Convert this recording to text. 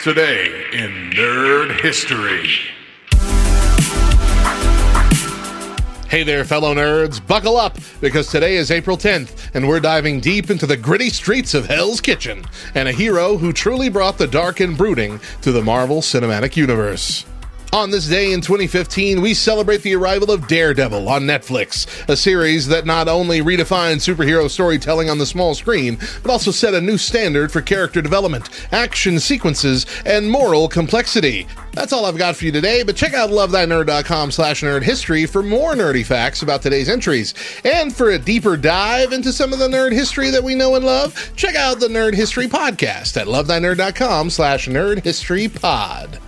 Today in Nerd History. Hey there, fellow nerds. Buckle up, because today is April 10th, and we're diving deep into the gritty streets of Hell's Kitchen, and a hero who truly brought the dark and brooding to the Marvel Cinematic Universe. On this day in 2015, we celebrate the arrival of Daredevil on Netflix, a series that not only redefined superhero storytelling on the small screen, but also set a new standard for character development, action sequences, and moral complexity. That's all I've got for you today, but check out lovethynerd.com/nerdhistory for more nerdy facts about today's entries. And for a deeper dive into some of the nerd history that we know and love, check out the Nerd History Podcast at lovethynerd.com/nerdhistorypod.